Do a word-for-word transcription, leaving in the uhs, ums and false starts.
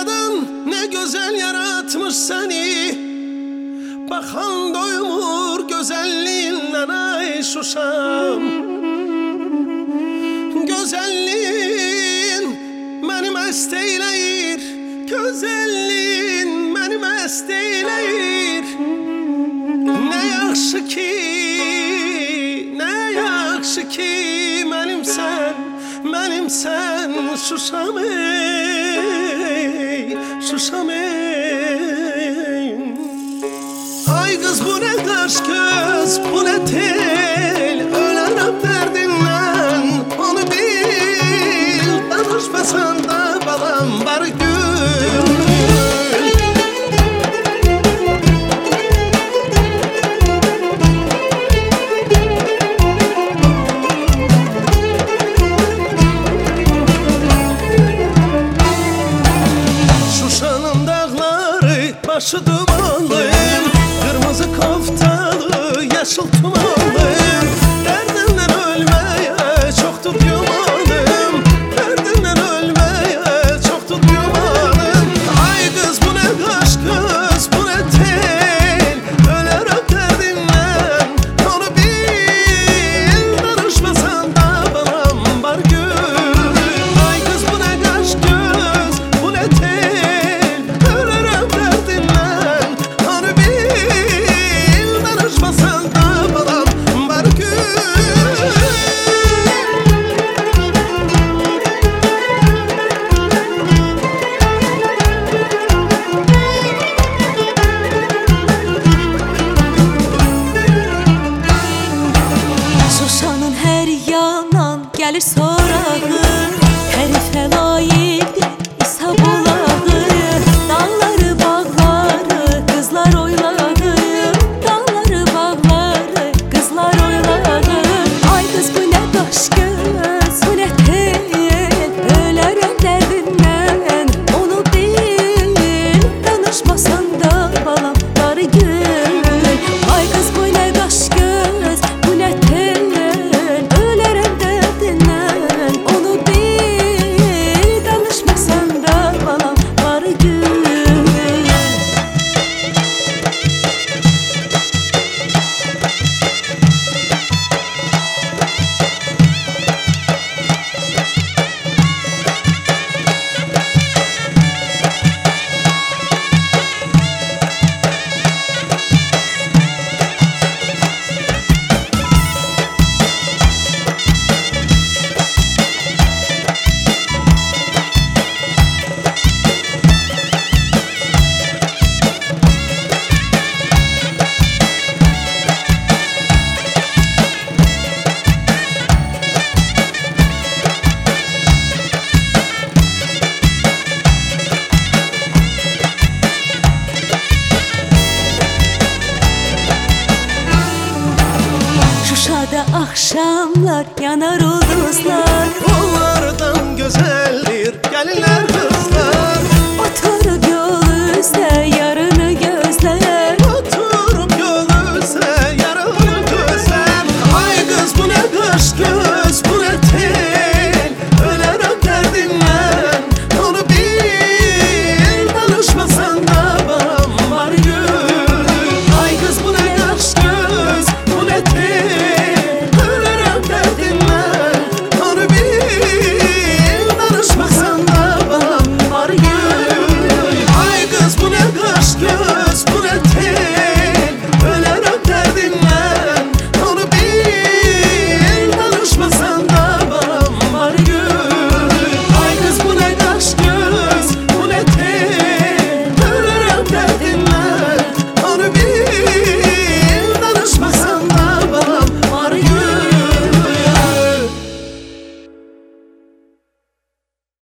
Yaradan ne güzel yaratmış seni, bakan doymur güzelliğinden ay Şuşam. Güzelliğin məni məst eyləyir, güzelliğin məni məst eyləyir. Ne yaxşı ki, ne yaxşı ki mənim sən, mənim sən Şuşam ey, Şuşam ey. Ay kız bu ne kaş göz, bu ne tel, ölerim derdinden onu bil. Danışmasan da balam var gül. Başı dumanlı, kırmızı koftalı, yeşil tumanlı. Derdimden ölmeye çok tut yumalım, derdimden ölmeye çok tut yumalım. Ay kız bu ne kaş göz, bu ne tel, ölerim derdimden onu bil. Danışmasan da balam var gül. Ay kız bu ne kaş göz, bu ne tel, gelir sorağı, tərifə layiqdir İsa bulağı. Dağları, bağları, qızlar oyladı, dağları, bağları, qızlar oyladı. Ay qız bu nə qaş göz, bu nə tel, ölərəm dərdindən onu bil. Danışmasan da balam var gül. Ay qız bu nə qaş göz, bu nə tel, Şuşada akşamlar yanar ulduzlar. Onlardan güzel